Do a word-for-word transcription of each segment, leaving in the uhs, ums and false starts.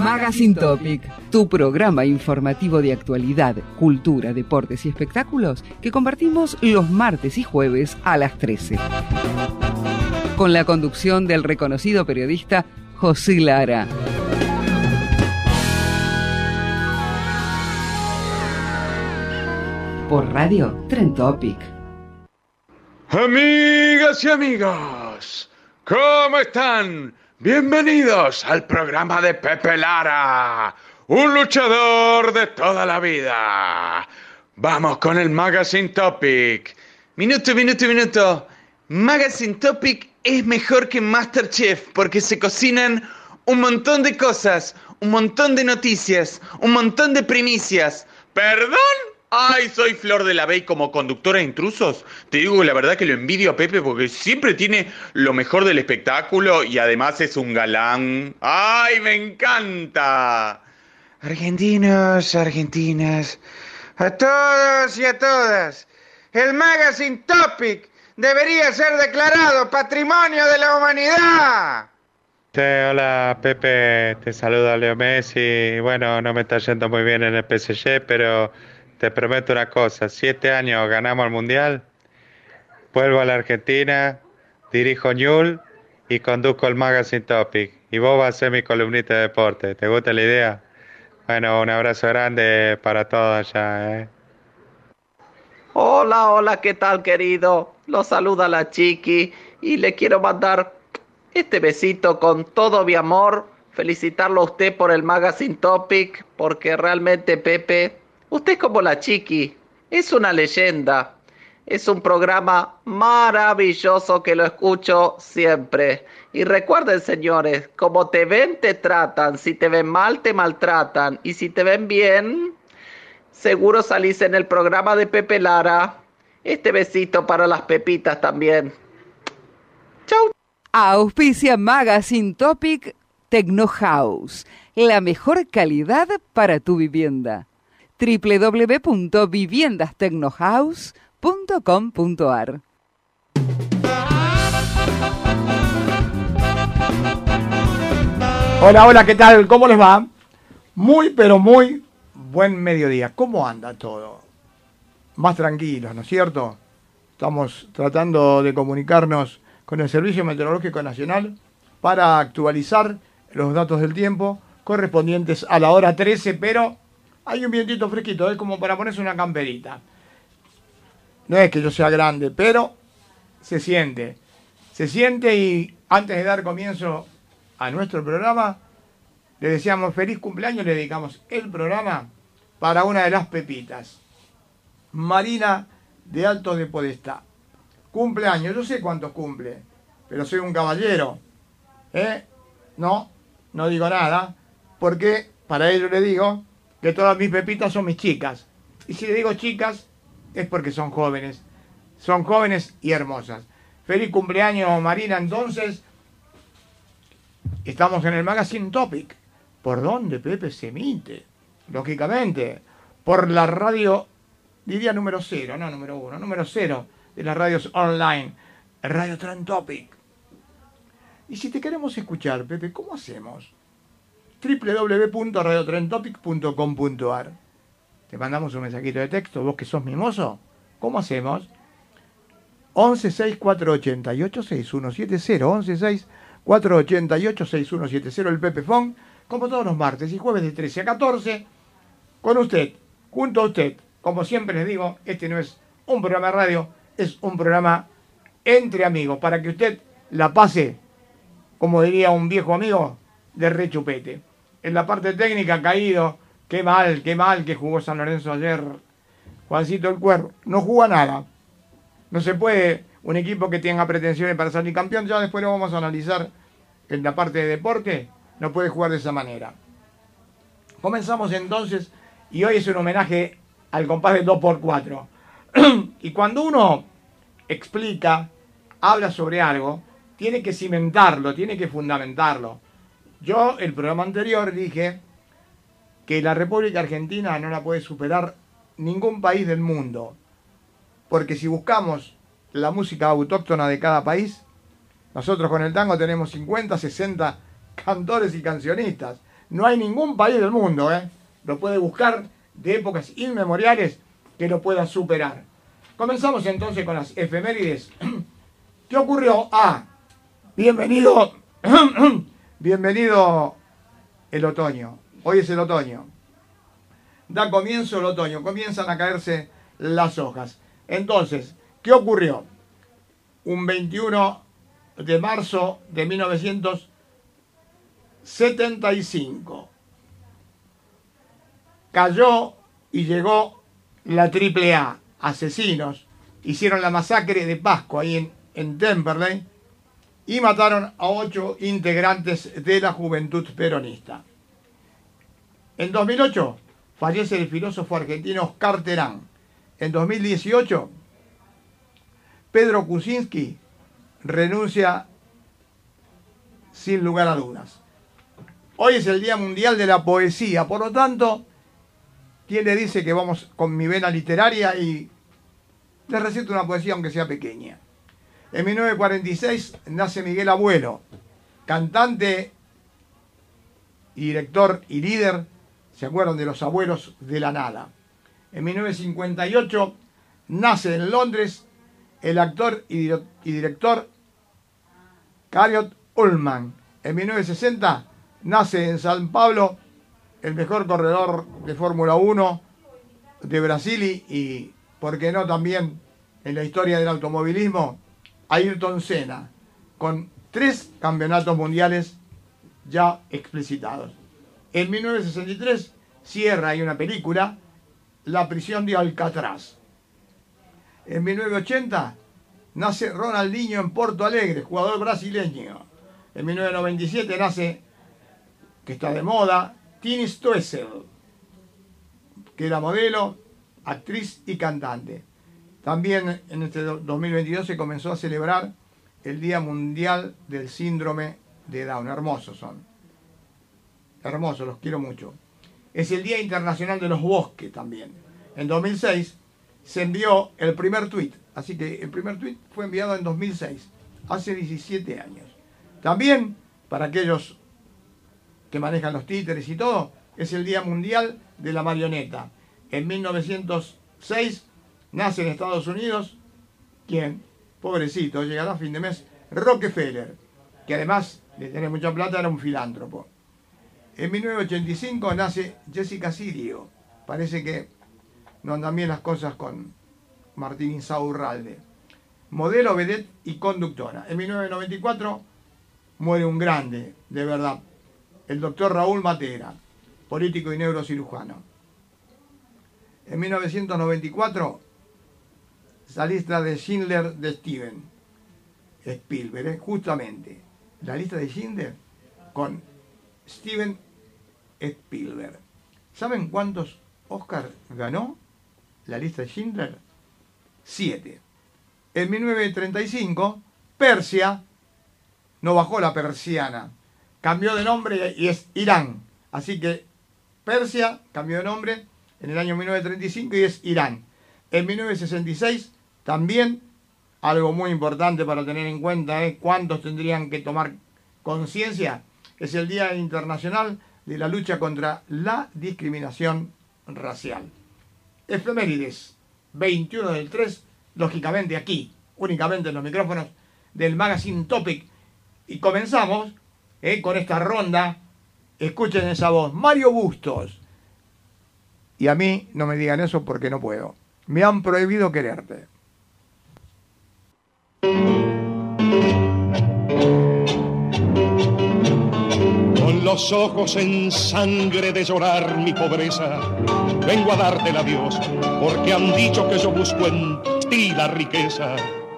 Magazine Topic, tu programa informativo de actualidad, cultura, deportes y espectáculos que compartimos los martes y jueves a las trece. Con la conducción del reconocido periodista José Lara. Por Radio Trend Topic. Amigas y amigos, ¿cómo están? Bienvenidos al programa de Pepe Lara, un luchador de toda la vida. Vamos con el Magazine Topic. Minuto, minuto, minuto. Magazine Topic es mejor que MasterChef porque se cocinan un montón de cosas, un montón de noticias, un montón de primicias. ¿Perdón? Ay, soy Flor de la Bey como conductora de Intrusos. Te digo la verdad que lo envidio a Pepe porque siempre tiene lo mejor del espectáculo y además es un galán. ¡Ay, me encanta! Argentinos, argentinas, a todos y a todas, el Magazine Topic debería ser declarado Patrimonio de la Humanidad. Sí, hola Pepe, te saluda Leo Messi. Bueno, no me está yendo muy bien en el P S G, pero te prometo una cosa, siete años ganamos el Mundial, vuelvo a la Argentina, dirijo Newell's y conduzco el Magazine Topic. Y vos vas a ser mi columnista de deporte, ¿te gusta la idea? Bueno, un abrazo grande para todos allá, ¿eh? Hola, hola, ¿qué tal, querido? Lo saluda la Chiqui y le quiero mandar este besito con todo mi amor, felicitarlo a usted por el Magazine Topic, porque realmente, Pepe, usted es como la Chiqui, es una leyenda, es un programa maravilloso que lo escucho siempre. Y recuerden, señores, como te ven, te tratan, si te ven mal, te maltratan, y si te ven bien, seguro salís en el programa de Pepe Lara. Este besito para las pepitas también. Chau. Auspicia Magazine Topic Tecno House, la mejor calidad para tu vivienda. doble u doble u doble u punto viviendas tecnohouse punto com punto a r. Hola, hola, ¿qué tal? ¿Cómo les va? Muy, pero muy buen mediodía. ¿Cómo anda todo? Más tranquilos, ¿no es cierto? Estamos tratando de comunicarnos con el Servicio Meteorológico Nacional para actualizar los datos del tiempo correspondientes a la hora trece, pero hay un vientito fresquito, es como para ponerse una camperita. No es que yo sea grande, pero se siente. Se siente y antes de dar comienzo a nuestro programa, le deseamos feliz cumpleaños, le dedicamos el programa para una de las pepitas. Marina de Alto de Podestá. Cumpleaños, yo sé cuántos cumple, pero soy un caballero. ¿Eh? No, no digo nada, porque para ello le digo que todas mis pepitas son mis chicas. Y si le digo chicas, es porque son jóvenes. Son jóvenes y hermosas. Feliz cumpleaños, Marina. Entonces, estamos en el Magazine Topic. ¿Por dónde, Pepe, se emite? Lógicamente, por la radio, diría número cero, no número uno, número cero de las radios online, Radio Trend Topic. Y si te queremos escuchar, Pepe, ¿cómo hacemos? doble u doble u doble u punto radio trend topic punto com punto a r. Te mandamos un mensajito de texto, vos que sos mimoso. ¿Cómo hacemos? once seis cuatro ochenta y ocho sesenta y uno setenta, once seis cuatro ochenta y ocho sesenta y uno setenta, el Pepe Fon, como todos los martes y jueves de trece a catorce, con usted, junto a usted. Como siempre les digo, este no es un programa de radio, es un programa entre amigos, para que usted la pase, como diría un viejo amigo, de rechupete. En la parte técnica, caído, qué mal, qué mal que jugó San Lorenzo ayer. Juancito el Cuervo, no jugó a nada. No se puede, un equipo que tenga pretensiones para salir campeón, ya después lo vamos a analizar en la parte de deporte, no puede jugar de esa manera. Comenzamos entonces, y hoy es un homenaje al compás de dos por cuatro. Y cuando uno explica, habla sobre algo, tiene que cimentarlo, tiene que fundamentarlo. Yo, el programa anterior, dije que la República Argentina no la puede superar ningún país del mundo. Porque si buscamos la música autóctona de cada país, nosotros con el tango tenemos cincuenta, sesenta cantores y cancionistas. No hay ningún país del mundo, ¿eh? Lo puede buscar de épocas inmemoriales que lo pueda superar. Comenzamos entonces con las efemérides. ¿Qué ocurrió? Ah, bienvenido, bienvenido el otoño. Hoy es el otoño. Da comienzo el otoño, comienzan a caerse las hojas. Entonces, ¿qué ocurrió? Un veintiuno de marzo de mil novecientos setenta y cinco. Cayó y llegó la triple A. Asesinos hicieron la masacre de Pascua ahí en, en Temperley y mataron a ocho integrantes de la Juventud Peronista. En dos mil ocho fallece el filósofo argentino Oscar Terán. En dos mil dieciocho, Pedro Kuczynski renuncia sin lugar a dudas. Hoy es el Día Mundial de la Poesía, por lo tanto, ¿quién le dice que vamos con mi vena literaria y les recito una poesía aunque sea pequeña? En mil novecientos cuarenta y seis nace Miguel Abuelo, cantante y director y líder, ¿se acuerdan de Los Abuelos de la Nada? En mil novecientos cincuenta y ocho nace en Londres el actor y director Elliot Ullman. En mil novecientos sesenta nace en San Pablo el mejor corredor de Fórmula uno de Brasil y, y, ¿por qué no también en la historia del automovilismo? Ayrton Senna, con tres campeonatos mundiales ya explicitados. En mil novecientos sesenta y tres cierra ahí una película, La prisión de Alcatraz. En mil novecientos ochenta nace Ronaldinho en Porto Alegre, jugador brasileño. En mil novecientos noventa y siete nace, que está de moda, Tini Stoessel, que era modelo, actriz y cantante. También en este dos mil veintidós se comenzó a celebrar el Día Mundial del Síndrome de Down. Hermosos son. Hermosos, los quiero mucho. Es el Día Internacional de los Bosques también. En dos mil seis se envió el primer tuit. Así que el primer tuit fue enviado en dos mil seis, hace diecisiete años. También, para aquellos que manejan los títeres y todo, es el Día Mundial de la Marioneta. En mil novecientos seis nace en Estados Unidos, ¿quién? Pobrecito, llegará a fin de mes, Rockefeller, que además de tener mucha plata era un filántropo. En mil novecientos ochenta y cinco nace Jessica Sirio. Parece que no andan bien las cosas con Martín Insaurralde. Modelo, vedette y conductora. En mil novecientos noventa y cuatro muere un grande, de verdad, el doctor Raúl Matera, político y neurocirujano. En mil novecientos noventa y cuatro, la lista de Schindler de Steven Spielberg, ¿eh? Justamente, la lista de Schindler con Steven Spielberg. ¿Saben cuántos Oscar ganó la lista de Schindler? Siete. En mil novecientos treinta y cinco, Persia no bajó la persiana, cambió de nombre y es Irán. Así que Persia cambió de nombre en el año mil novecientos treinta y cinco y es Irán. En mil novecientos sesenta y seis también, algo muy importante para tener en cuenta es cuántos tendrían que tomar conciencia, es el Día Internacional de la Lucha contra la Discriminación Racial. Efemérides, veintiuno del tres, lógicamente aquí, únicamente en los micrófonos del Magazine Topic. Y comenzamos eh, con esta ronda. Escuchen esa voz, Mario Bustos. Y a mí no me digan eso porque no puedo. Me han prohibido quererte. Con los ojos en sangre de llorar mi pobreza, vengo a darte el adiós, porque han dicho que yo busco en ti la riqueza.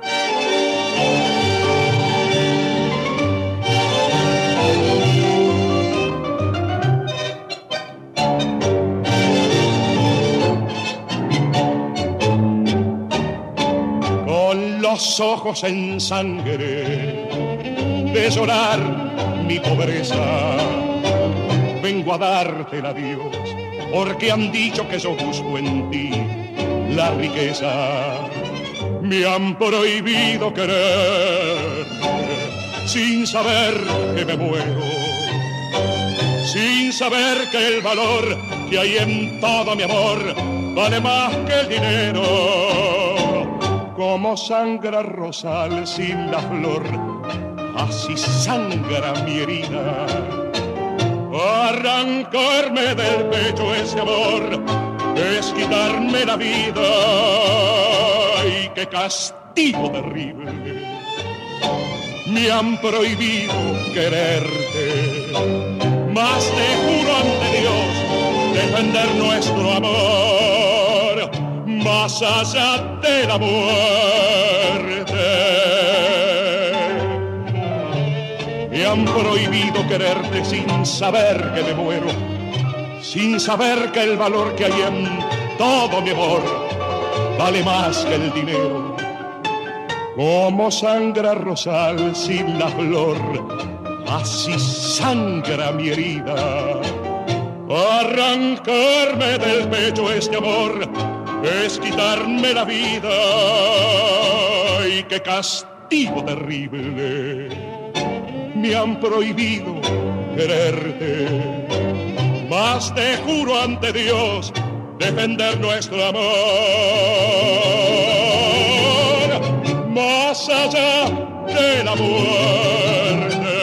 Los ojos en sangre de llorar mi pobreza, vengo a darte el adiós, porque han dicho que yo busco en ti la riqueza. Me han prohibido querer sin saber que me muero, sin saber que el valor que hay en todo mi amor vale más que el dinero. Como sangra rosal sin la flor, así sangra mi herida. Arrancarme del pecho ese amor es quitarme la vida. ¡Y qué castigo terrible! Me han prohibido quererte, mas te juro ante Dios defender nuestro amor más allá de la muerte. Me han prohibido quererte sin saber que me muero, sin saber que el valor que hay en todo mi amor vale más que el dinero. Como sangra rosal sin la flor, así sangra mi herida. Arrancarme del pecho este amor es quitarme la vida. Y qué castigo terrible. Me han prohibido quererte, mas te juro ante Dios defender nuestro amor más allá de la muerte.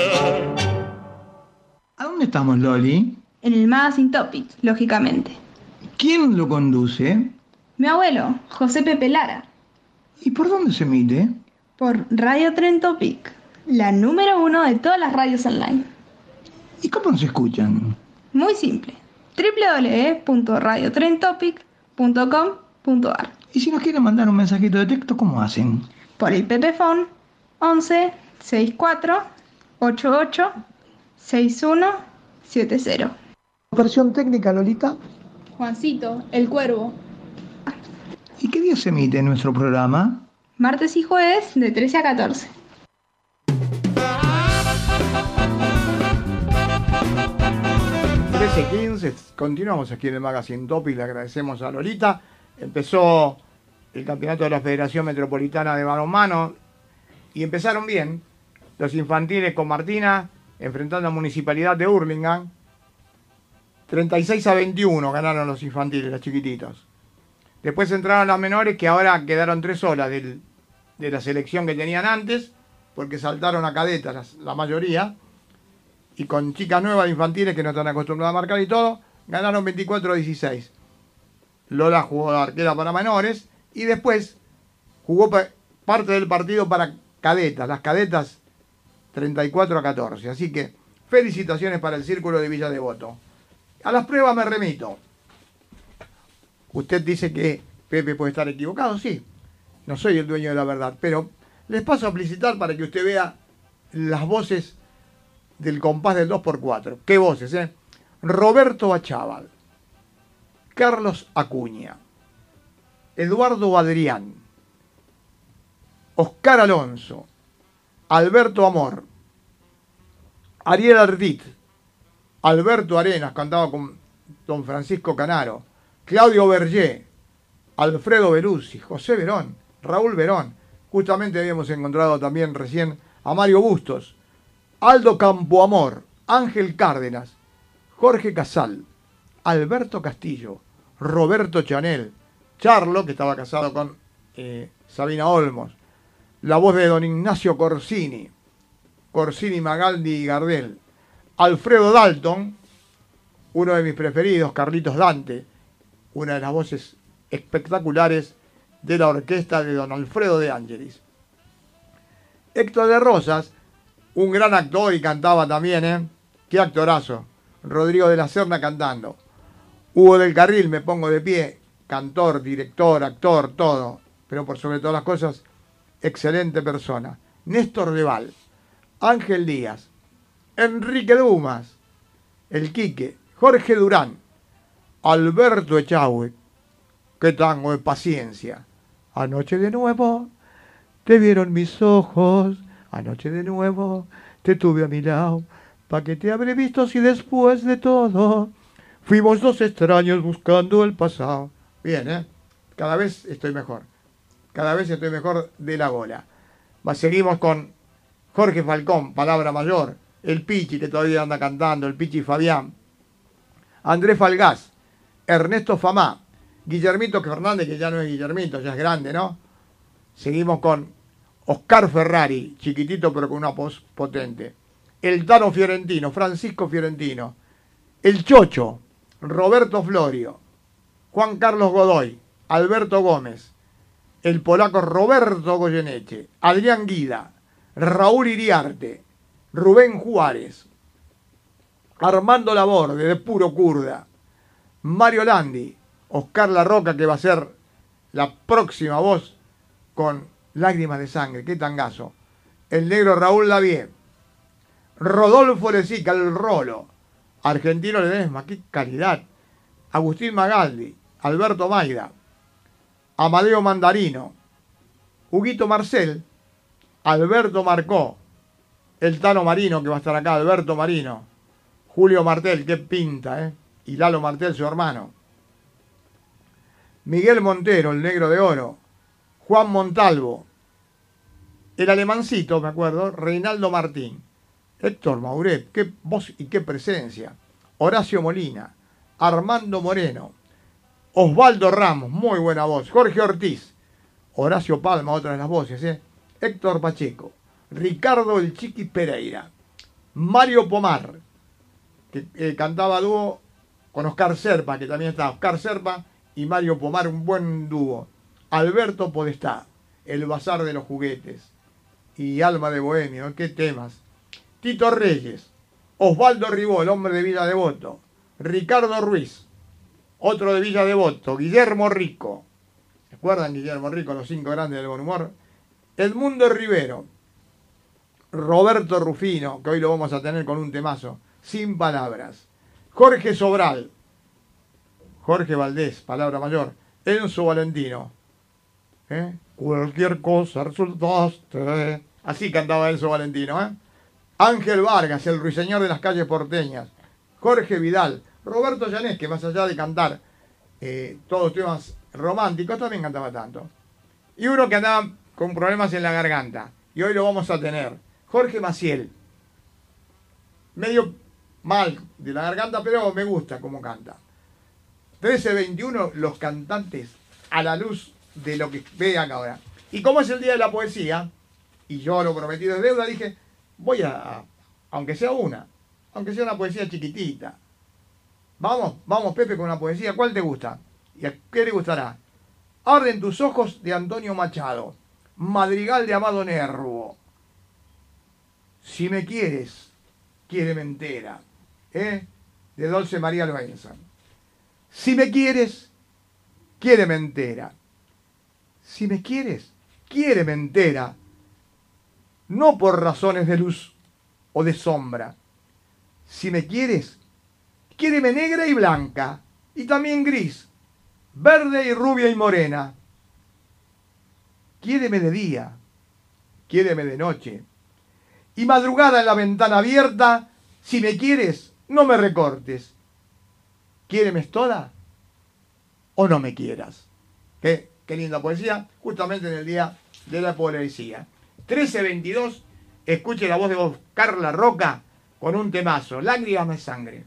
¿A dónde estamos, Loli? En el Magazine Topic, lógicamente. ¿Quién lo conduce? Mi abuelo, José Pepe Lara. ¿Y por dónde se emite? Por Radio Tren Topic, la número uno de todas las radios online. ¿Y cómo nos escuchan? Muy simple, doble u doble u doble u punto radio tren topic punto com punto a r. ¿Y si nos quieren mandar un mensajito de texto, cómo hacen? Por el Pepefon once sesenta y cuatro ochenta y ocho sesenta y uno setenta. Operación técnica, Lolita. Juancito, el Cuervo. ¿Y qué día se emite nuestro programa? Martes y jueves de trece a catorce. trece quince, continuamos aquí en el Magazine Topic, le agradecemos a Lolita. Empezó el campeonato de la Federación Metropolitana de Balonmano y empezaron bien los infantiles con Martina enfrentando a Municipalidad de Hurlingham. treinta y seis a veintiuno ganaron los infantiles, los chiquititos. Después entraron las menores, que ahora quedaron tres horas del, de la selección que tenían antes, porque saltaron a cadetas las, la mayoría, y con chicas nuevas de infantiles que no están acostumbradas a marcar y todo, ganaron veinticuatro a dieciséis. Lola jugó de arquera para menores, y después jugó parte del partido para cadetas, las cadetas treinta y cuatro a catorce. Así que felicitaciones para el Círculo de Villa Devoto. A las pruebas me remito. Usted dice que Pepe puede estar equivocado, sí. No soy el dueño de la verdad, pero les paso a felicitar para que usted vea las voces del compás del dos por cuatro. ¿Qué voces, eh? Roberto Achával, Carlos Acuña, Eduardo Adrián, Oscar Alonso, Alberto Amor, Ariel Ardit, Alberto Arenas, cantaba con don Francisco Canaro, Claudio Berger, Alfredo Beruzzi, José Verón, Raúl Verón. Justamente habíamos encontrado también recién a Mario Bustos, Aldo Campoamor, Ángel Cárdenas, Jorge Casal, Alberto Castillo, Roberto Chanel, Charlo, que estaba casado con eh, Sabina Olmos, la voz de don Ignacio Corsini, Corsini, Magaldi y Gardel, Alfredo Dalton, uno de mis preferidos, Carlitos Dante, una de las voces espectaculares de la orquesta de don Alfredo de Ángelis. Héctor de Rosas, un gran actor y cantaba también, ¿eh? ¡Qué actorazo! Rodrigo de la Serna cantando. Hugo del Carril, me pongo de pie, cantor, director, actor, todo, pero por sobre todas las cosas, excelente persona. Néstor Deval, Ángel Díaz, Enrique Dumas, el Quique, Jorge Durán, Alberto Echagüe, qué tango de paciencia. Anoche de nuevo te vieron mis ojos, anoche de nuevo te tuve a mi lado, pa' que te habré visto si después de todo fuimos dos extraños buscando el pasado. Bien, ¿eh? Cada vez estoy mejor, cada vez estoy mejor de la gola. Va, seguimos con Jorge Falcón, Palabra Mayor, el Pichi que todavía anda cantando, el Pichi Fabián, Andrés Falgás, Ernesto Famá, Guillermito Fernández, que ya no es Guillermito, ya es grande, ¿no? Seguimos con Oscar Ferrari, chiquitito pero con una voz potente. El Tano Fiorentino, Francisco Fiorentino. El Chocho, Roberto Florio. Juan Carlos Godoy, Alberto Gómez. El polaco Roberto Goyeneche. Adrián Guida, Raúl Iriarte. Rubén Juárez. Armando Laborde, de Puro Curda. Mario Landi. Oscar La Roca, que va a ser la próxima voz con Lágrimas de Sangre. Qué tangazo. El negro Raúl Lavie. Rodolfo Lezica, el Rolo. Argentino Ledesma, qué calidad. Agustín Magaldi. Alberto Maida. Amadeo Mandarino. Huguito Marcel. Alberto Marcó. El Tano Marino, que va a estar acá. Alberto Marino. Julio Martel, qué pinta, ¿eh? Y Lalo Martel, su hermano. Miguel Montero, el negro de oro. Juan Montalvo. El alemancito, me acuerdo. Reinaldo Martín. Héctor Mauret, qué voz y qué presencia. Horacio Molina. Armando Moreno. Osvaldo Ramos, muy buena voz. Jorge Ortiz. Horacio Palma, otra de las voces, ¿eh? Héctor Pacheco. Ricardo El Chiqui Pereira. Mario Pomar, que eh, cantaba dúo con Oscar Serpa, que también está Oscar Serpa y Mario Pomar, un buen dúo. Alberto Podestá, El Bazar de los Juguetes y Alma de Bohemio, qué temas. Tito Reyes, Osvaldo Ribó, el hombre de Villa Devoto. Ricardo Ruiz, otro de Villa Devoto. Guillermo Rico, ¿se acuerdan Guillermo Rico, los cinco grandes del buen humor? Edmundo Rivero. Roberto Rufino, que hoy lo vamos a tener con un temazo, Sin Palabras. Jorge Sobral. Jorge Valdés, palabra mayor. Enzo Valentino. ¿Eh? Cualquier cosa resultaste. Así cantaba Enzo Valentino, ¿eh? Ángel Vargas, el ruiseñor de las calles porteñas. Jorge Vidal. Roberto Llanés, que más allá de cantar eh, todos temas románticos, también cantaba tanto. Y uno que andaba con problemas en la garganta. Y hoy lo vamos a tener. Jorge Maciel. Medio mal de la garganta, pero me gusta cómo canta. trece veintiuno, los cantantes a la luz de lo que vean ahora. Y como es el día de la poesía, y yo lo prometí de deuda, dije, voy a, aunque sea una, aunque sea una poesía chiquitita. Vamos, vamos Pepe con una poesía. ¿Cuál te gusta? ¿Y a qué le gustará? Arden tus ojos, de Antonio Machado. Madrigal, de Amado Nervo. Si me quieres, quiéreme entera, ¿eh? De Dulce María Loenza. Si me quieres, quiéreme entera. Si me quieres, quiéreme entera. No por razones de luz o de sombra. Si me quieres, quiéreme negra y blanca, y también gris, verde y rubia y morena. Quiéreme de día, quiéreme de noche, y madrugada en la ventana abierta. Si me quieres, no me recortes. ¿Quiéreme toda o no me quieras? Qué, qué linda poesía, justamente en el día de la poesía. trece veintidós, escuche la voz de Oscar La Roca con un temazo, Lágrimas de Sangre.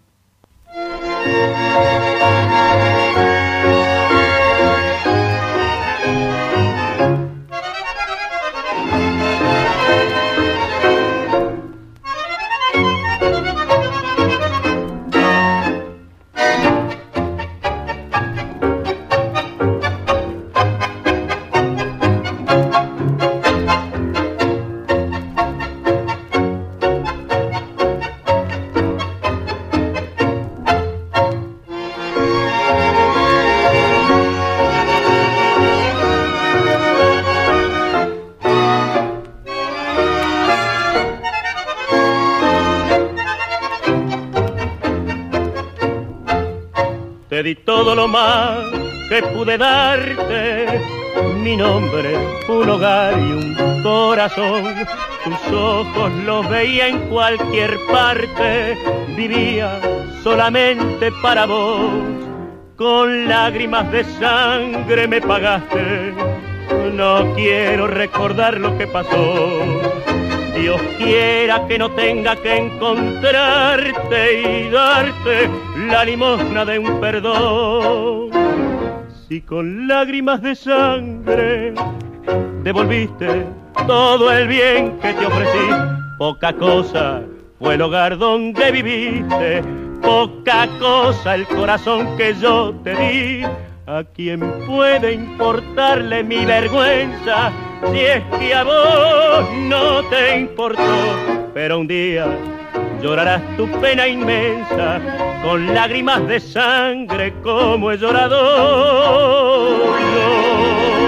Te di todo lo más que pude darte, mi nombre, un hogar y un corazón. Tus ojos los veía en cualquier parte, vivía solamente para vos. Con lágrimas de sangre me pagaste, no quiero recordar lo que pasó. Dios quiera que no tenga que encontrarte y darte la limosna de un perdón. Si con lágrimas de sangre devolviste todo el bien que te ofrecí, poca cosa fue el hogar donde viviste, poca cosa el corazón que yo te di. ¿A quién puede importarle mi vergüenza si es que a vos no te importó? Pero un día llorarás tu pena inmensa con lágrimas de sangre como he llorado yo.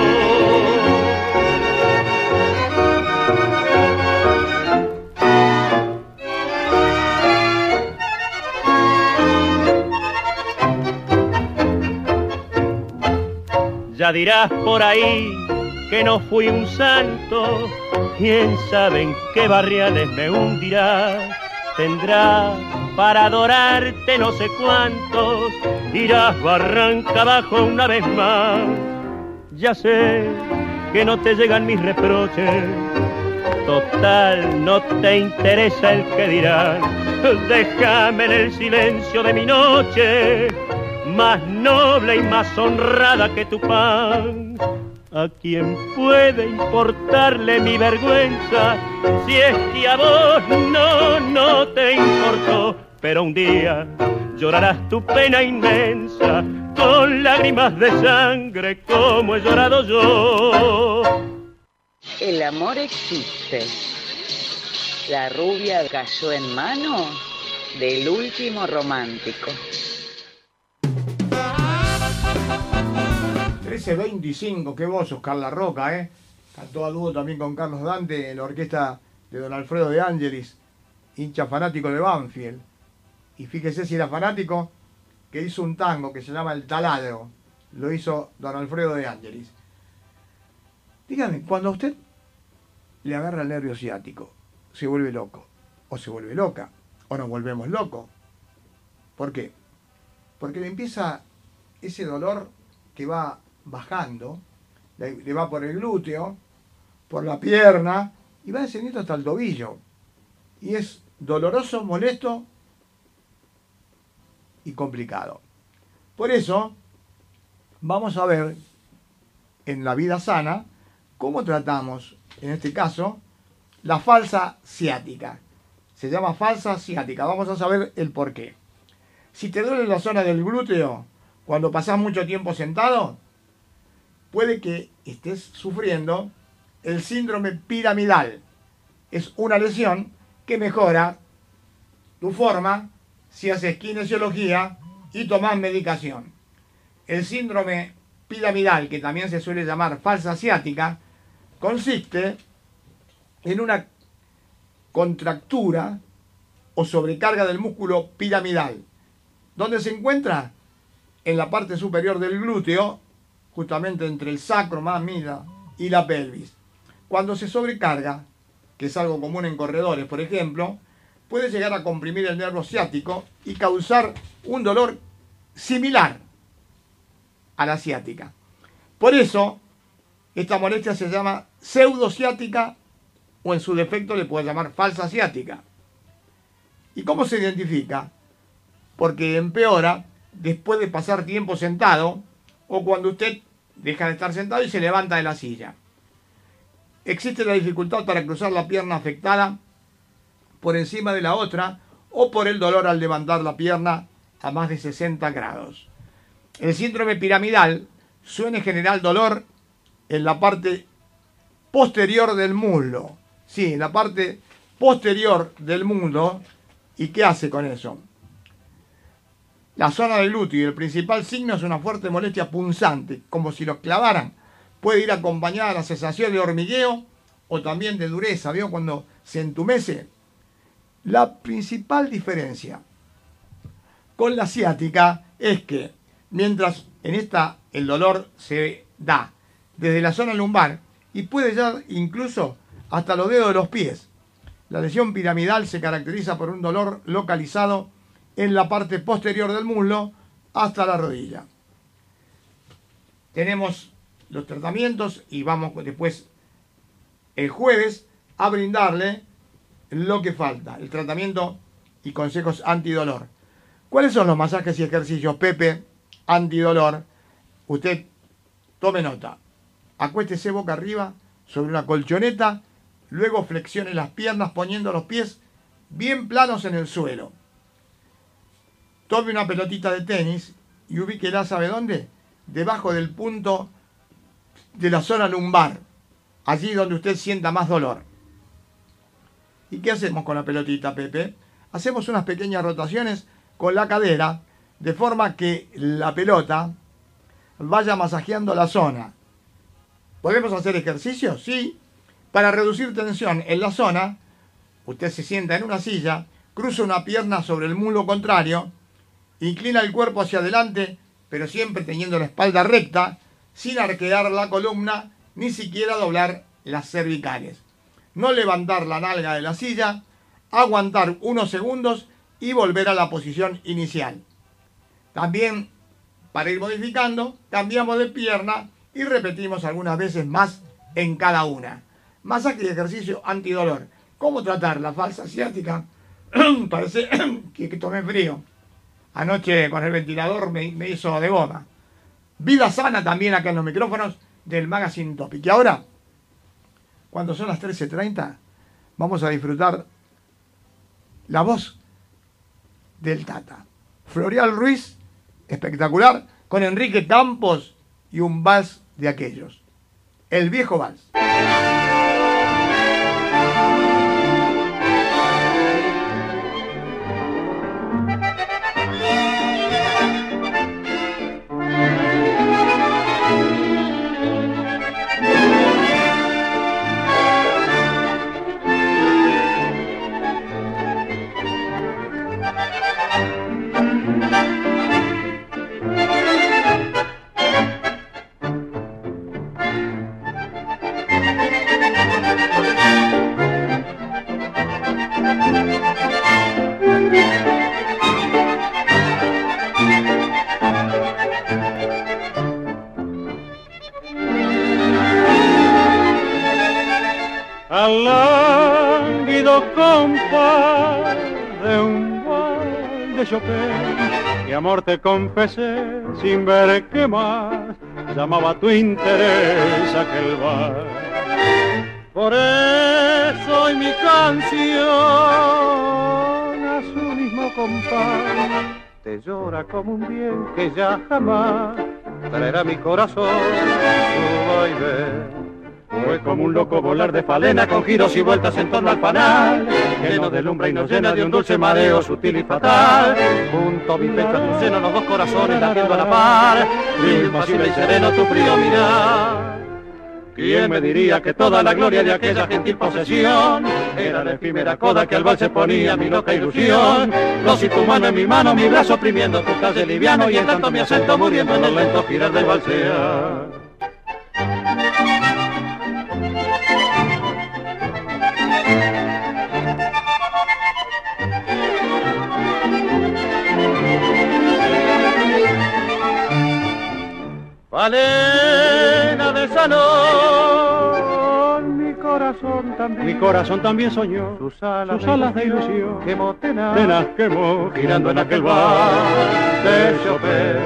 Ya dirás por ahí que no fui un santo, quién sabe en qué barriales me hundirás. Tendrás para adorarte no sé cuántos, irás barranca abajo una vez más. Ya sé que no te llegan mis reproches, total no te interesa el que dirán. Déjame en el silencio de mi noche, más noble y más honrada que tu pan. ¿A quién puede importarle mi vergüenza si es que a vos no, no te importó? Pero un día llorarás tu pena inmensa con lágrimas de sangre como he llorado yo. El amor existe. La rubia cayó en manos del último romántico. trece veinticinco, qué voz, Oscar La Roca, ¿eh? Cantó a dúo también con Carlos Dante en la orquesta de don Alfredo de Angelis, hincha fanático de Banfield. Y fíjese si era fanático, que hizo un tango que se llama El Taladro. Lo hizo don Alfredo de Angelis. Dígame, cuando a usted le agarra el nervio ciático, se vuelve loco, o se vuelve loca, o nos volvemos locos. ¿Por qué? Porque le empieza ese dolor que va bajando, le, le va por el glúteo, por la pierna, y va descendiendo hasta el tobillo. Y es doloroso, molesto y complicado. Por eso, vamos a ver en la vida sana cómo tratamos, en este caso, la falsa ciática. Se llama falsa ciática. Vamos a saber el por qué. Si te duele la zona del glúteo cuando pasás mucho tiempo sentado, puede que estés sufriendo el síndrome piramidal. Es una lesión que mejora tu forma si haces kinesiología y tomás medicación. El síndrome piramidal, que también se suele llamar falsa ciática, consiste en una contractura o sobrecarga del músculo piramidal. ¿Dónde se encuentra? En la parte superior del glúteo, justamente entre el sacro, mamila y la pelvis. Cuando se sobrecarga, que es algo común en corredores, por ejemplo, puede llegar a comprimir el nervio ciático y causar un dolor similar a la ciática. Por eso, esta molestia se llama pseudociática o en su defecto le puede llamar falsa ciática. ¿Y cómo se identifica? Porque empeora después de pasar tiempo sentado o cuando usted deja de estar sentado y se levanta de la silla. Existe la dificultad para cruzar la pierna afectada por encima de la otra o por el dolor al levantar la pierna a más de sesenta grados. El síndrome piramidal suele generar dolor en la parte posterior del muslo. Sí, en la parte posterior del muslo. ¿Y qué hace con eso? La zona del glúteo y el principal signo es una fuerte molestia punzante, como si los clavaran. Puede ir acompañada de la sensación de hormigueo o también de dureza. ¿Vio cuando se entumece? La principal diferencia con la ciática es que mientras en esta el dolor se da desde la zona lumbar y puede llegar incluso hasta los dedos de los pies, la lesión piramidal se caracteriza por un dolor localizado en la parte posterior del muslo hasta la rodilla. Tenemos los tratamientos y vamos después el jueves a brindarle lo que falta, el tratamiento y consejos antidolor. ¿Cuáles son los masajes y ejercicios, Pepe, antidolor? Usted tome nota. Acuéstese boca arriba sobre una colchoneta, luego flexione las piernas poniendo los pies bien planos en el suelo. Tome una pelotita de tenis y ubíquela, ¿sabe dónde? Debajo del punto de la zona lumbar, allí donde usted sienta más dolor. ¿Y qué hacemos con la pelotita, Pepe? Hacemos unas pequeñas rotaciones con la cadera, de forma que la pelota vaya masajeando la zona. ¿Podemos hacer ejercicios? Sí. Para reducir tensión en la zona, usted se sienta en una silla, cruza una pierna sobre el muslo contrario, inclina el cuerpo hacia adelante, pero siempre teniendo la espalda recta, sin arquear la columna, ni siquiera doblar las cervicales. No levantar la nalga de la silla, aguantar unos segundos y volver a la posición inicial. También, para ir modificando, cambiamos de pierna y repetimos algunas veces más en cada una. Masaje y ejercicio antidolor. ¿Cómo tratar la falsa asiática? Parece que, que tomé frío. Anoche con el ventilador me, me hizo de goma. Vida sana también acá en los micrófonos del Magazine Topic. Y ahora, cuando son las trece treinta, vamos a disfrutar la voz del Tata. Floreal Ruiz, espectacular, con Enrique Campos y un vals de aquellos. El viejo vals. Al lánguido compás de un vals de Chopin, que amor te confesé sin ver qué más llamaba tu interés aquel vals. Por eso hoy mi canción a su mismo compás te llora como un bien que ya jamás traerá mi corazón su vaivén. Fue como un loco volar de falena con giros y vueltas en torno al panal, que nos deslumbra y nos llena de un dulce mareo sutil y fatal. Junto a mi pecho, a tu seno, los dos corazones latiendo a la par, frío impasible y sereno tu frío mirar. ¿Quién me diría que toda la gloria de aquella gentil posesión era la efímera coda que al vals se ponía mi loca ilusión? Dos y tu mano en mi mano, mi brazo oprimiendo tu talle liviano, y en tanto mi acento muriendo en el lento girar del valsear. Falena de salón, mi corazón también, mi corazón también soñó sus alas, sus alas de ilusión, quemó tenaz, tenaz quemó, girando en aquel bar de Chopin,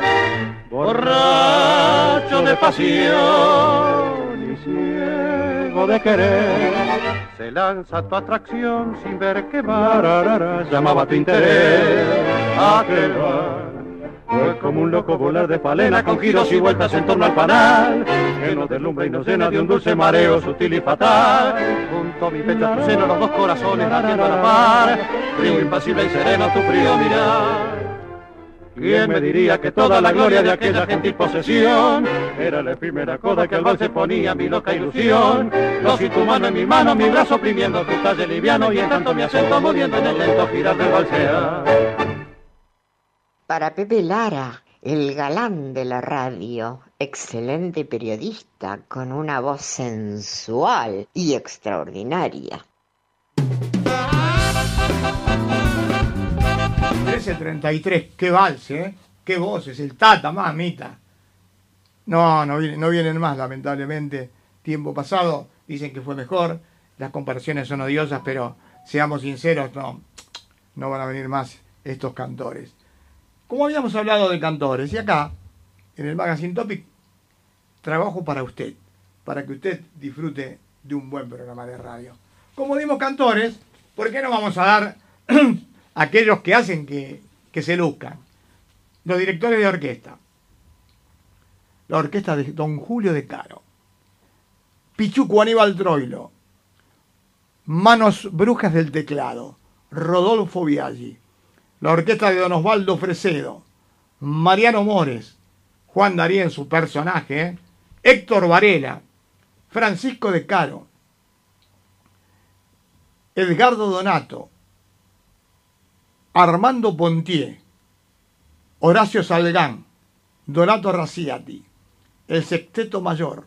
borracho de pasión y ciego de querer, se lanza a tu atracción sin ver qué bar llamaba tu interés aquel bar. Fue como un loco volar de falena con giros y vueltas en torno al panal, que nos deslumbra y nos llena de un dulce mareo sutil y fatal. Junto a mi pecho, a tu seno, los dos corazones latiendo a la par, frío impasible y sereno tu frío mirar. ¿Quién me diría que toda la gloria de aquella gentil posesión era la efímera coda que al vals se ponía mi loca ilusión? Dos y tu mano en mi mano, mi brazo oprimiendo tu talle liviano, y en tanto mi acento muriendo en el lento girar del valsear. Para Pepe Lara, el galán de la radio, excelente periodista con una voz sensual y extraordinaria. trece treinta y tres, qué vals, ¿eh? Qué voces, el Tata, mamita. No, no vienen, no vienen más, lamentablemente. Tiempo pasado, dicen que fue mejor, las comparaciones son odiosas, pero seamos sinceros, no, no van a venir más estos cantores. Como habíamos hablado de cantores, y acá, en el Magazine Topic, trabajo para usted, para que usted disfrute de un buen programa de radio. Como dimos cantores, ¿por qué no vamos a dar a aquellos que hacen que, que se luzcan? Los directores de orquesta. La orquesta de Don Julio de Caro, Pichuco Aníbal Troilo, Manos Brujas del Teclado, Rodolfo Biaggi, la orquesta de Don Osvaldo Fresedo, Mariano Mores, Juan Darien, su personaje, ¿eh? Héctor Varela, Francisco de Caro, Edgardo Donato, Armando Pontier, Horacio Salgán, Donato Raciati, el Sexteto Mayor,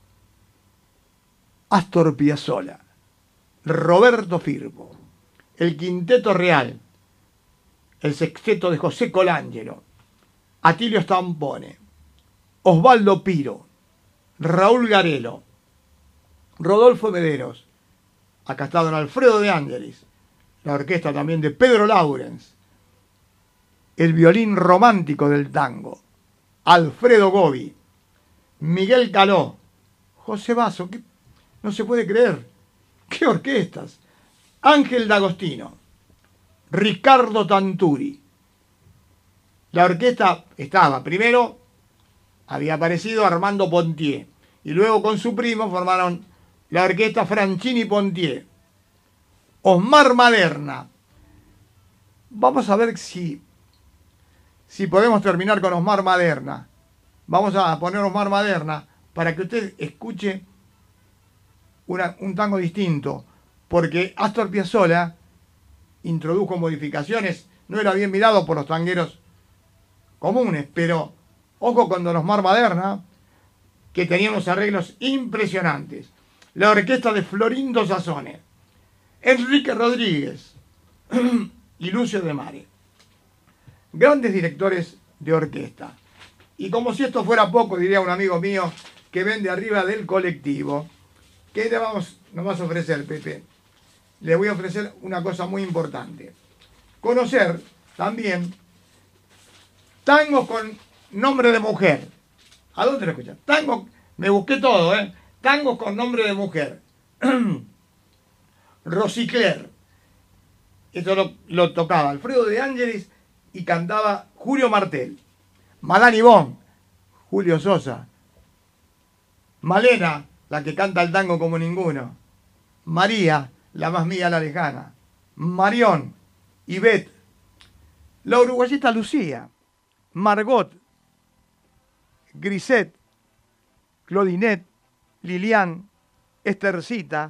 Astor Piazzolla, Roberto Firpo, el Quinteto Real, el Sexteto de José Colangelo, Atilio Stampone, Osvaldo Piro, Raúl Garelo, Rodolfo Mederos, acá está don Alfredo de Ángelis, la orquesta también de Pedro Laurens, el violín romántico del tango, Alfredo Gobi, Miguel Caló, José Basso, que no se puede creer, qué orquestas, Ángel D'Agostino, Ricardo Tanturi. La orquesta estaba, primero había aparecido Armando Pontier, y luego con su primo formaron la orquesta Franchini Pontier. Osmar Maderna. Vamos a ver si, si podemos terminar con Osmar Maderna. Vamos a poner Osmar Maderna para que usted escuche una, un tango distinto, porque Astor Piazzolla introdujo modificaciones, no era bien mirado por los tangueros comunes, pero ojo con don Osmar Maderna, que tenía unos arreglos impresionantes. La orquesta de Florindo Sassone, Enrique Rodríguez y Lucio de Mare. Grandes directores de orquesta. Y como si esto fuera poco, diría un amigo mío que vende arriba del colectivo, ¿qué le vamos, nos vas a ofrecer, Pepe? Le voy a ofrecer una cosa muy importante. Conocer también tangos con nombre de mujer. ¿A dónde lo escuchas? Tango, me busqué todo, ¿eh? Tangos con nombre de mujer. Rosicler. Esto lo, lo tocaba Alfredo de Ángelis y cantaba Julio Martel. Madame Yvonne, Julio Sosa. Malena, la que canta el tango como ninguno. María, la más mía, la lejana. Marión, Ivette. La uruguayita Lucía. Margot, Grisette, Claudinette, Lilian, Estercita,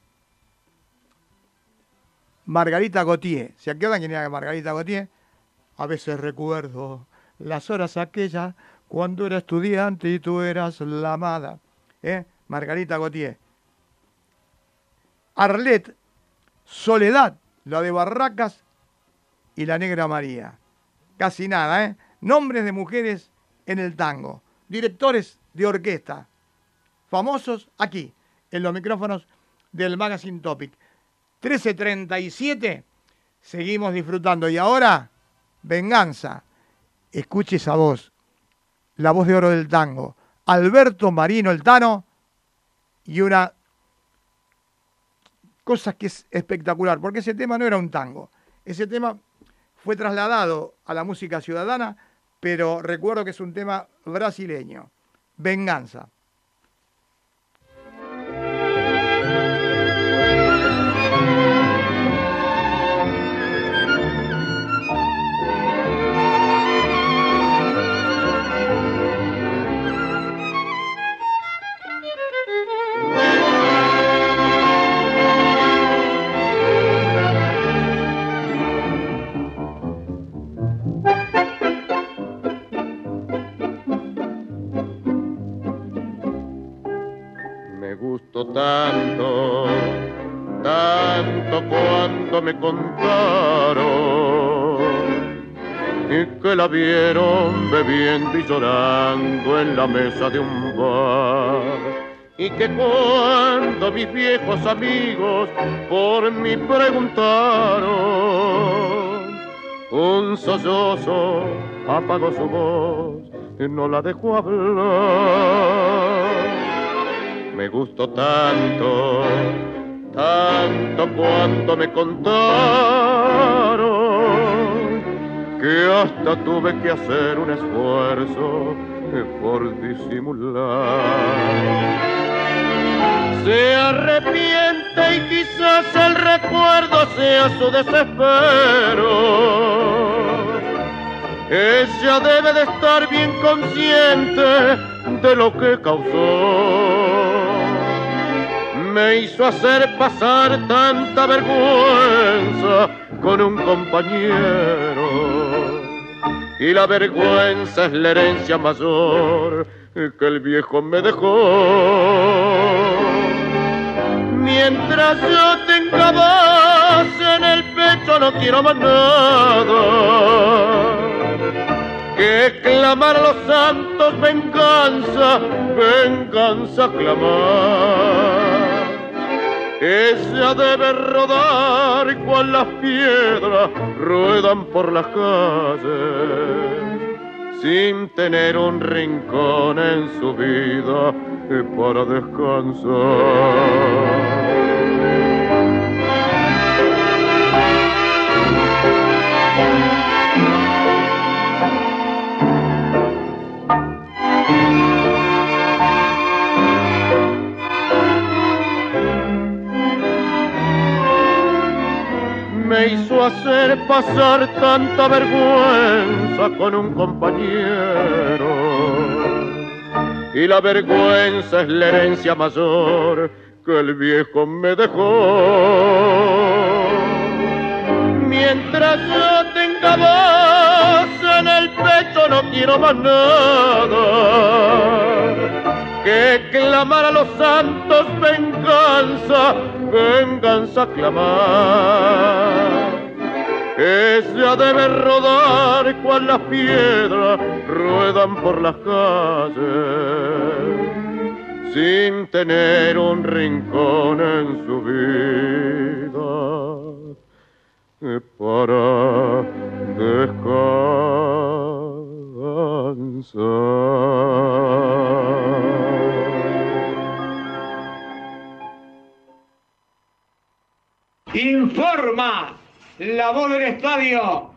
Margarita Gautier. ¿Se acuerdan quién era Margarita Gautier? A veces recuerdo las horas aquellas cuando era estudiante y tú eras la amada. ¿Eh? Margarita Gautier. Arlette, Soledad, la de Barracas y la Negra María. Casi nada, ¿eh? Nombres de mujeres en el tango. Directores de orquesta. Famosos aquí, en los micrófonos del Magazine Topic. trece treinta y siete, seguimos disfrutando. Y ahora, Venganza. Escuche esa voz. La voz de oro del tango. Alberto Marino el Tano. Y una cosa que es espectacular, porque ese tema no era un tango. Ese tema fue trasladado a la música ciudadana, pero recuerdo que es un tema brasileño. Venganza. Tanto, tanto cuando me contaron y que la vieron bebiendo y llorando en la mesa de un bar y que cuando mis viejos amigos por mí preguntaron, un sollozo apagó su voz y no la dejó hablar. Me gustó tanto, tanto cuando me contaron, que hasta tuve que hacer un esfuerzo por disimular. Se arrepiente y quizás el recuerdo sea su desespero. Ella debe de estar bien consciente de lo que causó. Me hizo hacer pasar tanta vergüenza con un compañero. Y la vergüenza es la herencia mayor que el viejo me dejó. Mientras yo tenga voz en el pecho no quiero más nada que clamar a los santos venganza, venganza clamar. Ella debe rodar cual las piedras ruedan por las calles, sin tener un rincón en su vida para descansar. Me hizo hacer pasar tanta vergüenza con un compañero. Y la vergüenza es la herencia mayor que el viejo me dejó. Mientras yo tenga voz en el pecho no quiero más nada que clamar a los santos venganza, venganza clamar. Ella debe rodar cual las piedras ruedan por las calles, sin tener un rincón en su vida para descansar. Informa la voz del estadio.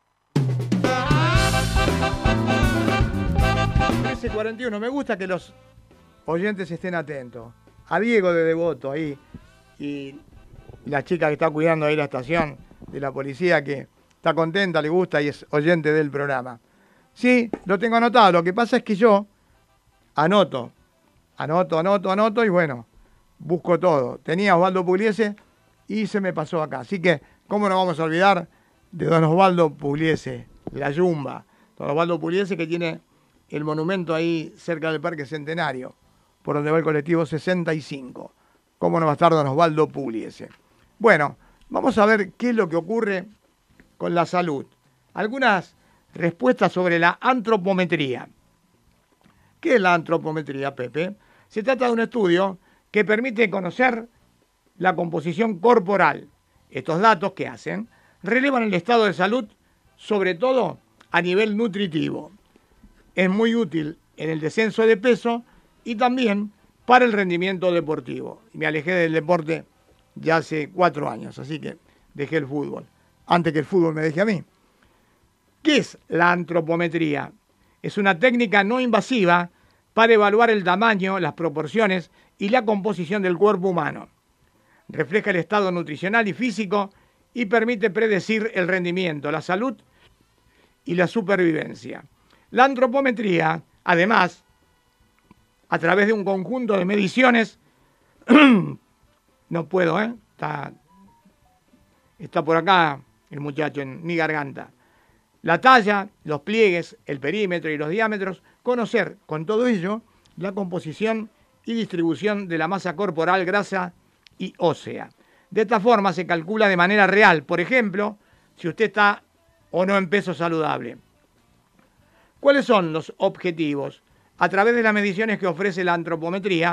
trece cuarenta y uno. Me gusta que los oyentes estén atentos. A Diego de Devoto ahí y la chica que está cuidando ahí la estación de la policía, que está contenta, le gusta y es oyente del programa. Sí, lo tengo anotado. Lo que pasa es que yo anoto, anoto, anoto, anoto y bueno, busco todo. Tenía Osvaldo Pugliese y se me pasó acá. Así que, ¿cómo nos vamos a olvidar de don Osvaldo Pugliese, la Yumba? Don Osvaldo Pugliese, que tiene el monumento ahí cerca del Parque Centenario, por donde va el colectivo sesenta y cinco. ¿Cómo no va a estar don Osvaldo Pugliese? Bueno, vamos a ver qué es lo que ocurre con la salud. Algunas respuestas sobre la antropometría. ¿Qué es la antropometría, Pepe? Se trata de un estudio que permite conocer la composición corporal. Estos datos que hacen relevan el estado de salud, sobre todo a nivel nutritivo. Es muy útil en el descenso de peso y también para el rendimiento deportivo. Me alejé del deporte ya hace cuatro años, así que dejé el fútbol, antes que el fútbol me deje a mí. ¿Qué es la antropometría? Es una técnica no invasiva para evaluar el tamaño, las proporciones y la composición del cuerpo humano. Refleja el estado nutricional y físico y permite predecir el rendimiento, la salud y la supervivencia. La antropometría, además, a través de un conjunto de mediciones, no puedo, ¿eh? Está, está por acá el muchacho en mi garganta. La talla, los pliegues, el perímetro y los diámetros, conocer con todo ello la composición y distribución de la masa corporal, grasa y ósea. De esta forma se calcula de manera real, por ejemplo, si usted está o no en peso saludable. ¿Cuáles son los objetivos? A través de las mediciones que ofrece la antropometría,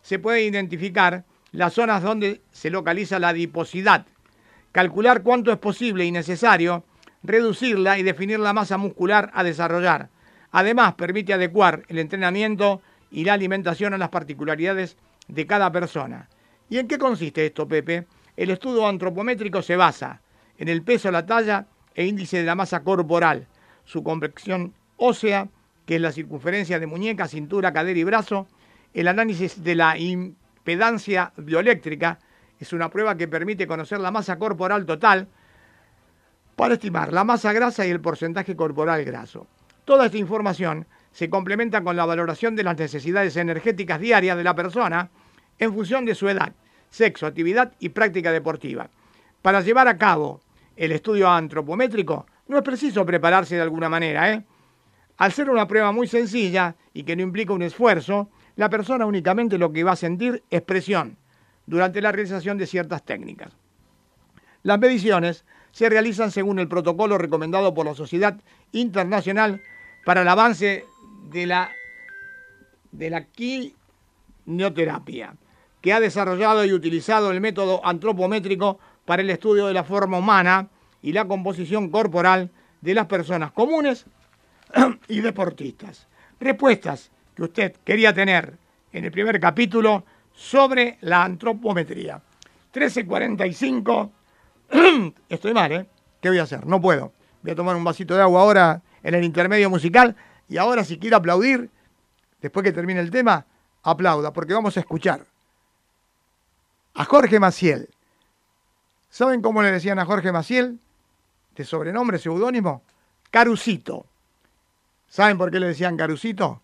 se puede identificar las zonas donde se localiza la adiposidad, calcular cuánto es posible y necesario, reducirla y definir la masa muscular a desarrollar. Además, permite adecuar el entrenamiento y la alimentación a las particularidades de cada persona. ¿Y en qué consiste esto, Pepe? El estudio antropométrico se basa en el peso, la talla e índice de la masa corporal, su complexión ósea, que es la circunferencia de muñeca, cintura, cadera y brazo, el análisis de la impedancia bioeléctrica, es una prueba que permite conocer la masa corporal total para estimar la masa grasa y el porcentaje corporal graso. Toda esta información se complementa con la valoración de las necesidades energéticas diarias de la persona en función de su edad, sexo, actividad y práctica deportiva. Para llevar a cabo el estudio antropométrico no es preciso prepararse de alguna manera, ¿eh? Al ser una prueba muy sencilla y que no implica un esfuerzo, la persona únicamente lo que va a sentir es presión durante la realización de ciertas técnicas. Las mediciones se realizan según el protocolo recomendado por la Sociedad Internacional para el Avance de la, de la Quimioterapia, que ha desarrollado y utilizado el método antropométrico para el estudio de la forma humana y la composición corporal de las personas comunes y deportistas. Respuestas que usted quería tener en el primer capítulo sobre la antropometría. trece cuarenta y cinco. Estoy mal, ¿eh? ¿Qué voy a hacer? No puedo. Voy a tomar un vasito de agua ahora en el intermedio musical y ahora si quiere aplaudir, después que termine el tema, aplauda, porque vamos a escuchar a Jorge Maciel. ¿Saben cómo le decían a Jorge Maciel? De sobrenombre, seudónimo, Carucito. ¿Saben por qué le decían Carucito?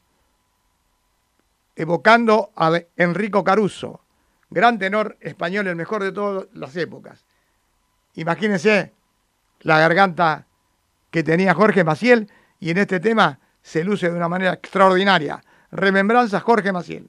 Evocando a Enrico Caruso, gran tenor español, el mejor de todas las épocas. Imagínense la garganta que tenía Jorge Maciel y en este tema se luce de una manera extraordinaria. Remembranzas Jorge Maciel.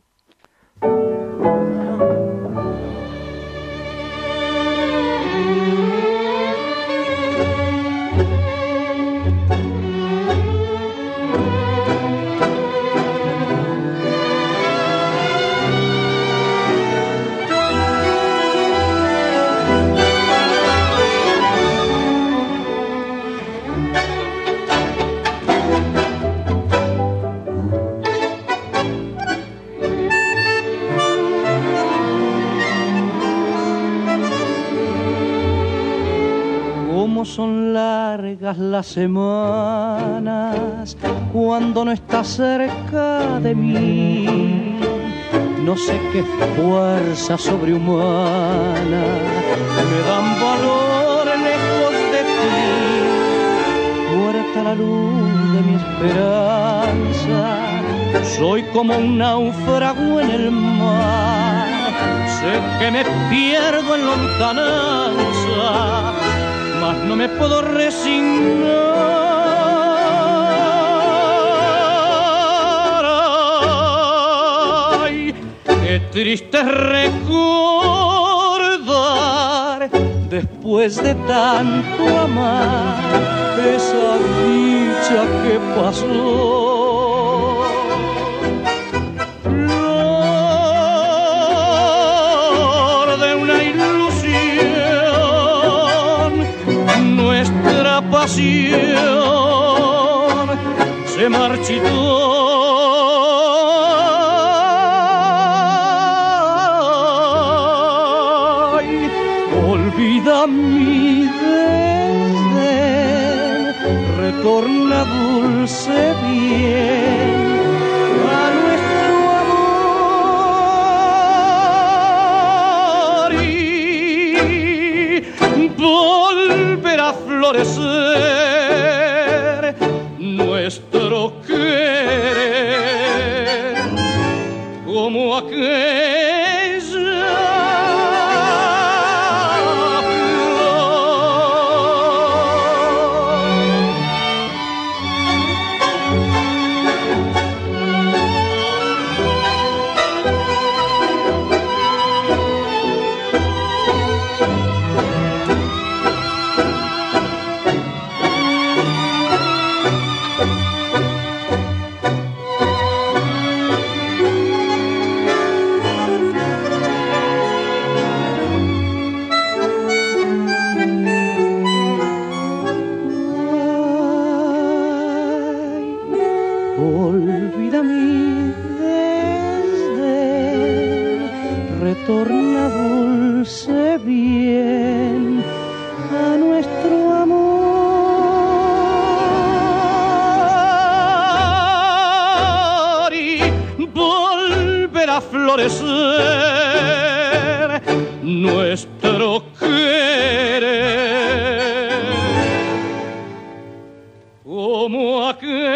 Son largas las semanas cuando no estás cerca de mí. No sé qué fuerza sobrehumana me dan valor lejos de ti. Muerta la luz de mi esperanza, soy como un náufrago en el mar. Sé que me pierdo en lontananza, mas no me puedo resignar. Ay, qué triste es recordar, después de tanto amar, esa dicha que pasó. Pasión se marchitó. Ay, olvida mi desdén, retorna dulce bien a nuestro amor y volverá a florecer nuestro querer como aquella florecer nuestro querer como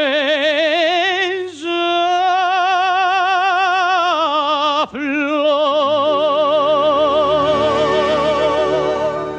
aquella flor.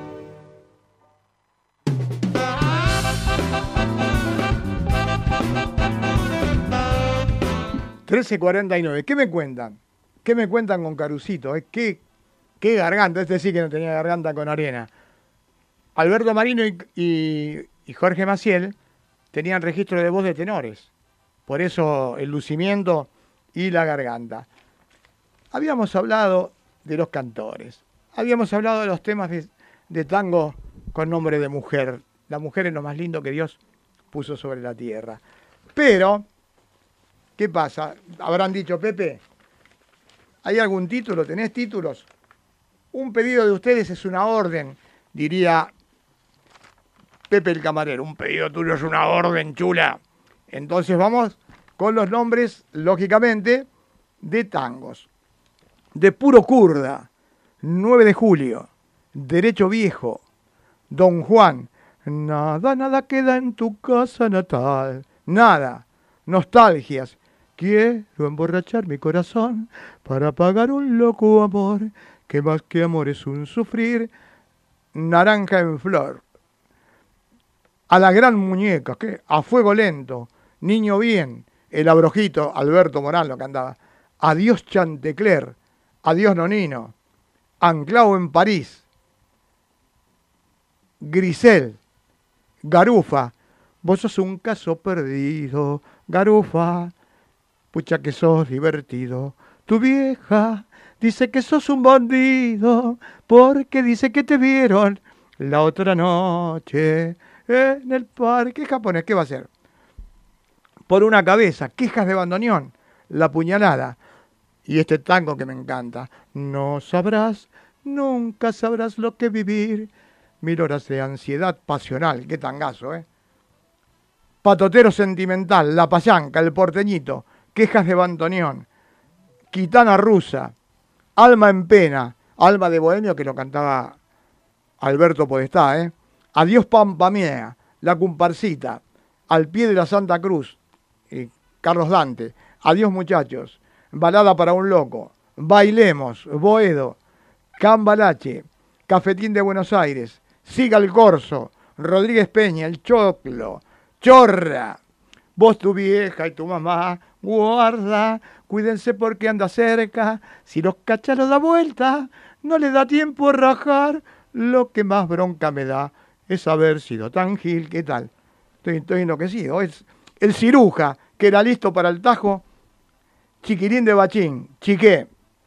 trece cuarenta y nueve. ¿Qué me cuentan? ¿Qué me cuentan con Carucito? ¿Eh? ¿Qué, qué garganta? Este sí que no tenía garganta con arena. Alberto Marino y, y, y Jorge Maciel tenían registro de voz de tenores. Por eso el lucimiento y la garganta. Habíamos hablado de los cantores. Habíamos hablado de los temas de, de tango con nombre de mujer. La mujer es lo más lindo que Dios puso sobre la tierra. Pero... ¿qué pasa? Habrán dicho, Pepe, ¿hay algún título? ¿Tenés títulos? Un pedido de ustedes es una orden, diría Pepe el camarero. Un pedido tuyo es una orden, chula. Entonces vamos con los nombres, lógicamente, de tangos. De Puro Kurda, nueve de julio, Derecho Viejo, Don Juan, nada, nada queda en tu casa natal, nada, nostalgias. Quiero emborrachar mi corazón para pagar un loco amor, que más que amor es un sufrir. Naranja en flor. A la gran muñeca, que a fuego lento. Niño bien. El abrojito, Alberto Morán lo cantaba. Adiós Chantecler. Adiós Nonino. Anclao en París. Grisel. Garufa. Vos sos un caso perdido, Garufa. Pucha que sos divertido. Tu vieja dice que sos un bandido, porque dice que te vieron la otra noche en el parque japonés. ¿Qué va a hacer? Por una cabeza, quejas de bandoneón, la puñalada. Y este tango que me encanta. No sabrás, nunca sabrás lo que vivir. Mil horas de ansiedad pasional. Qué tangazo, ¿eh? Patotero sentimental, La Payanca, El Porteñito. Quejas de bandoneón, Gitana Rusa, Alma en Pena, Alma de Bohemio, que lo cantaba Alberto Podestá, ¿eh? Adiós Pampa Mía, La Comparsita, Al Pie de la Santa Cruz, y Carlos Dante, Adiós Muchachos, Balada para un Loco, Bailemos, Boedo, Cambalache, Cafetín de Buenos Aires, Siga el Corso, Rodríguez Peña, El Choclo, Chorra, Vos tu vieja y tu mamá, guarda, cuídense porque anda cerca, si los cacharos da vuelta, no le da tiempo a rajar, lo que más bronca me da es haber sido tan gil. ¿Qué tal? Estoy, estoy enloquecido. Es el ciruja, que era listo para el tajo, Chiquirín de Bachín, Chiqué,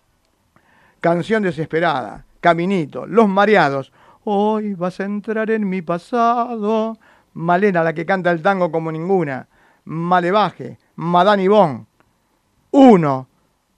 Canción Desesperada, Caminito, Los Mareados, hoy vas a entrar en mi pasado, Malena, la que canta el tango como ninguna, Malevaje, Madame Yvonne, Uno,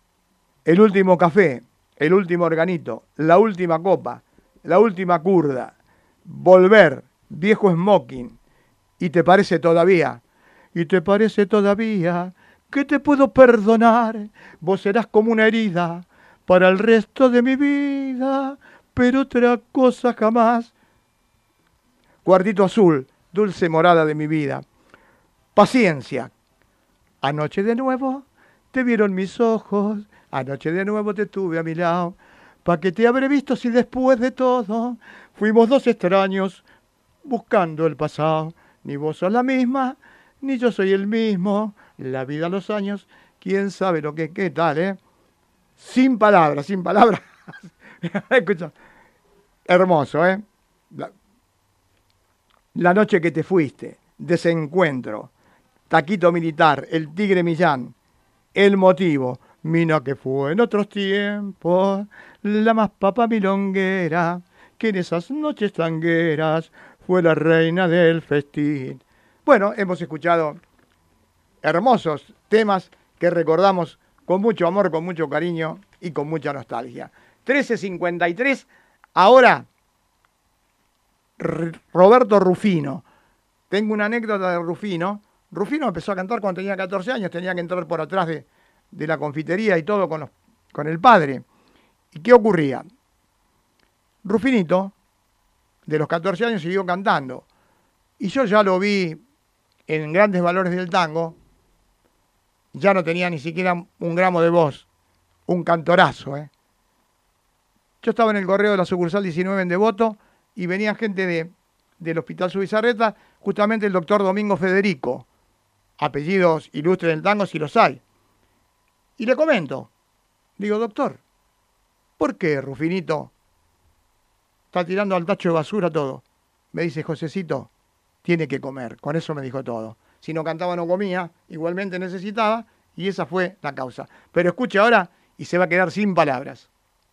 El Último Café, El Último Organito, La Última Copa, La Última Curda, Volver, Viejo Smoking, Y te parece todavía, y te parece todavía que te puedo perdonar, vos serás como una herida para el resto de mi vida, pero otra cosa jamás. Cuartito Azul, dulce morada de mi vida. Paciencia. Anoche de nuevo te vieron mis ojos, anoche de nuevo te tuve a mi lado. ¿Pa' qué te habré visto si después de todo fuimos dos extraños buscando el pasado? Ni vos sos la misma, ni yo soy el mismo. La vida, los años, quién sabe lo que, qué tal, ¿eh? Sin palabras, sin palabras. Escucha, hermoso, ¿eh? La, la noche que te fuiste, Desencuentro, Taquito Militar, El Tigre Millán, El Motivo, Mina que fue en otros tiempos, la más papa milonguera, que en esas noches tangueras fue la reina del festín. Bueno, hemos escuchado hermosos temas que recordamos con mucho amor, con mucho cariño y con mucha nostalgia. trece cincuenta y tres, ahora R- Roberto Rufino. Tengo una anécdota de Rufino. Rufino empezó a cantar cuando tenía catorce años, tenía que entrar por atrás de, de la confitería y todo con los con el padre. ¿Y qué ocurría? Rufinito, de los catorce años, siguió cantando. Y yo ya lo vi en Grandes Valores del Tango. Ya no tenía ni siquiera un gramo de voz. Un cantorazo, ¿eh? Yo estaba en el correo de la sucursal diecinueve en Devoto y venía gente de, del Hospital Subizarreta, justamente el doctor Domingo Federico. Apellidos ilustres del tango si los hay. Y le comento. Digo, doctor, ¿por qué Rufinito está tirando al tacho de basura todo? Me dice, Josecito, tiene que comer. Con eso me dijo todo. Si no cantaba no comía, igualmente necesitaba, y esa fue la causa. Pero escuche ahora y se va a quedar sin palabras.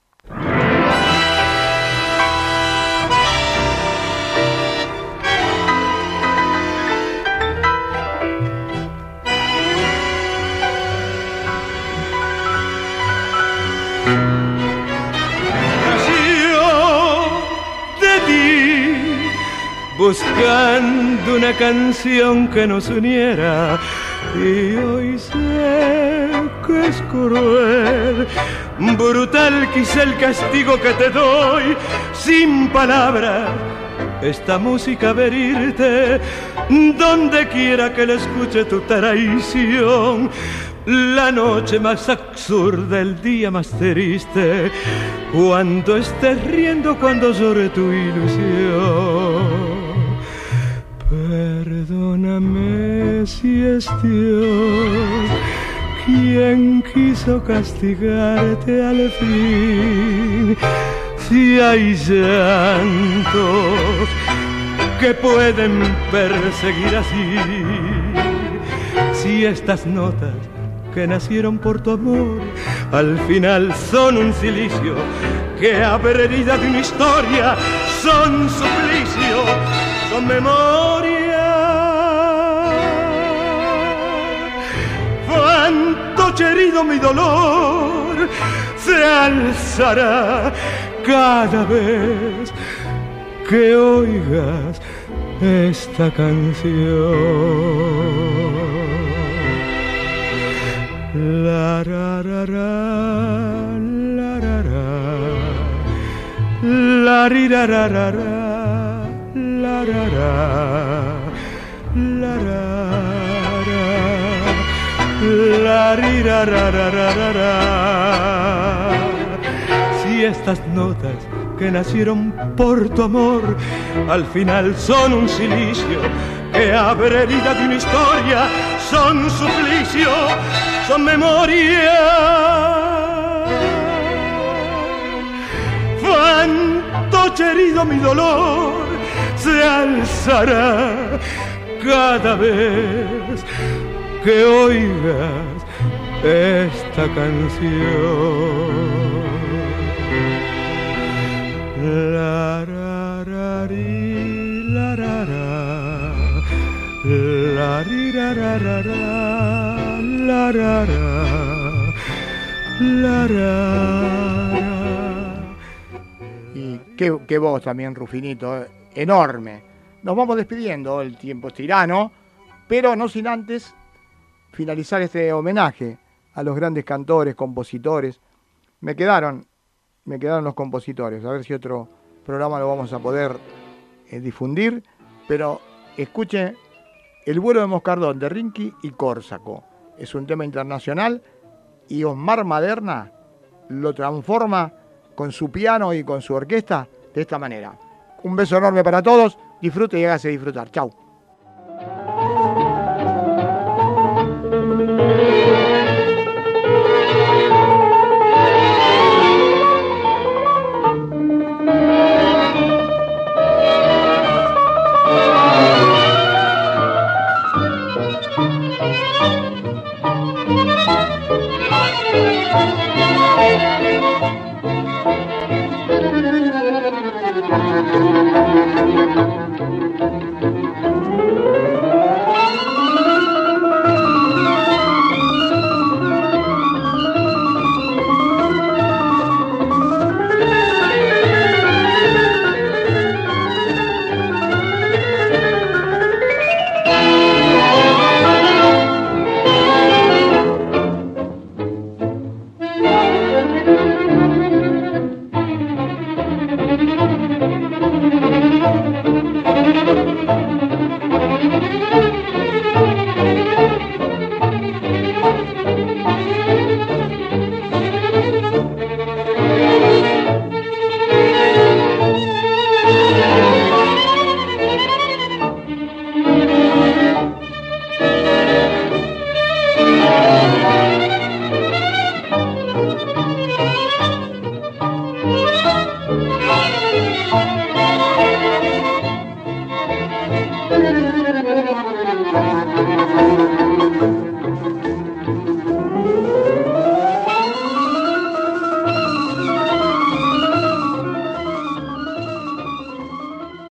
Buscando una canción que nos uniera, y hoy sé que es cruel, brutal quizá el castigo que te doy, sin palabras, esta música verirte, donde quiera que la escuche tu traición, la noche más absurda, el día más triste, cuando estés riendo, cuando llore tu ilusión. Perdóname si es Dios quien quiso castigarte al fin, si hay llantos que pueden perseguir así, si estas notas que nacieron por tu amor al final son un cilicio que abre herida de una historia, son suplicio, son memoria. Fantoche herido mi dolor se alzará cada vez que oigas esta canción. La ra ra ra, la ra ra, la ri ra ra ra ra, la ra ra, la ra ra, la ri ra ra ra ra ra ra. Si estas notas que nacieron por tu amor al final son un silicio que abre herida de una historia, son suplicio, son memoria. Fantoche herido mi dolor se alzará cada vez que oigas esta canción. La ra ra ri, la ra ra, la ri ra ra ra ra, la ra ra, la ra ra. Y qué, qué voz también, Rufinito, eh, enorme. Nos vamos despidiendo, el tiempo es tirano, pero no sin antes finalizar este homenaje a los grandes cantores, compositores. Me quedaron, me quedaron los compositores, a ver si otro programa lo vamos a poder eh, difundir, pero escuchen El vuelo de Moscardón de Rinky y Córsaco. Es un tema internacional y Osmar Maderna lo transforma con su piano y con su orquesta de esta manera. Un beso enorme para todos, disfrute y hágase disfrutar. Chau. Thank you. Thank you.